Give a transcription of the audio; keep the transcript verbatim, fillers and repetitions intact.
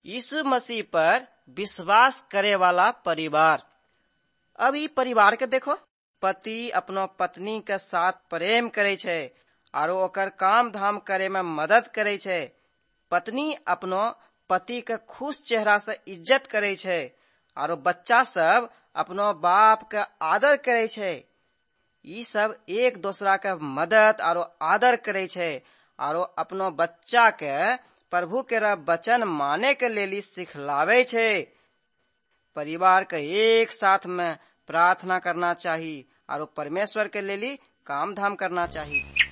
यीशु मसीह पर विश्वास करे वाला परिवार। अब ई परिवार के देखो, पति अपनो पत्नी के साथ प्रेम करे छे आरो ओकर काम धाम करे में मदद करे छे। पत्नी अपनो पति के खुश चेहरा से इज्जत करे छे आरो बच्चा सब अपनो बाप के आदर करे छे। ई सब एक दूसरा के मदद आरो आदर करे छे आरो अपनो बच्चा के प्रभु के वचन माने के लेली सिखलावे छे। परिवार के एक साथ में प्रार्थना करना चाहिए आरो परमेश्वर के लेली काम धाम करना चाहिए।